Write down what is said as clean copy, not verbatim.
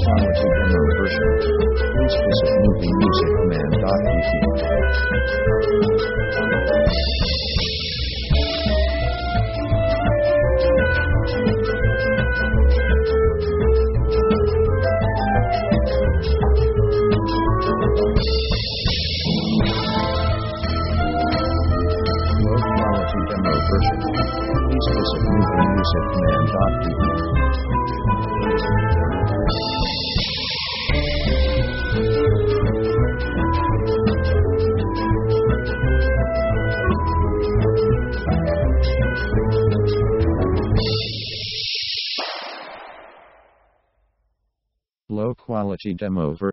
quality demo version. Please visit moviemusiccommand.pt. Low quality demo version. Please visit moviemusiccommand.pt. Low quality demo version.